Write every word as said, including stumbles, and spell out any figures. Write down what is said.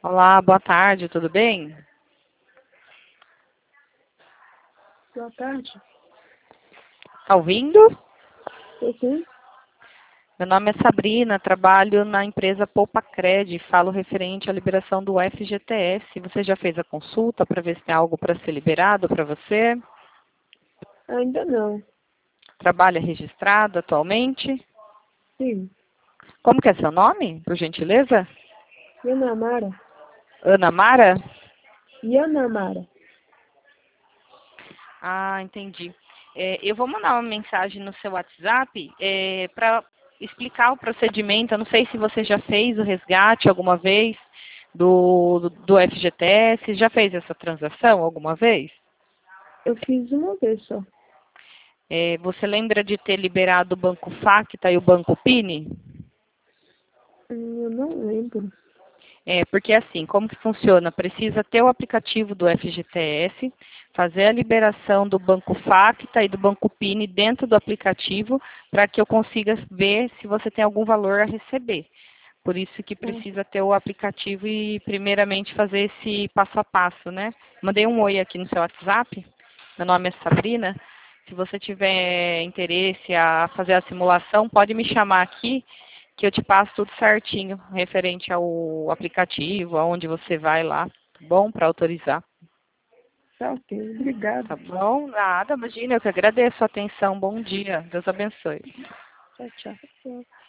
Olá, boa tarde, tudo bem? Boa tarde. Tá ouvindo? Tô sim? Meu nome é Sabrina, trabalho na empresa Poupacred, falo referente à liberação do F G T S. Você já fez a consulta para ver se tem algo para ser liberado para você? Ainda não. Trabalha registrado atualmente? Sim. Como que é seu nome, por gentileza? Yanamara. Ana Mara? Yanamara. Ah, entendi. É, eu vou mandar uma mensagem no seu WhatsApp é, para explicar o procedimento. Eu não sei se você já fez o resgate alguma vez do, do F G T S. Já fez essa transação alguma vez? Eu fiz uma vez só. É, você lembra de ter liberado o Banco Facta e o Banco Pini? Hum, Eu não lembro. É, porque assim, como que funciona? Precisa ter o aplicativo do F G T S, fazer a liberação do Banco Facta e do Banco Pini dentro do aplicativo para que eu consiga ver se você tem algum valor a receber. Por isso que Hum, precisa ter o aplicativo e primeiramente fazer esse passo a passo, né? Mandei um oi aqui no seu WhatsApp. Meu nome é Sabrina. Se você tiver interesse a fazer a simulação, pode me chamar aqui que eu te passo tudo certinho, referente ao aplicativo, aonde você vai lá, tá bom? Para autorizar. Tá ok. Obrigado. Tá bom? Nada, imagina, eu que agradeço a atenção. Bom dia. Deus abençoe. Tchau, tchau.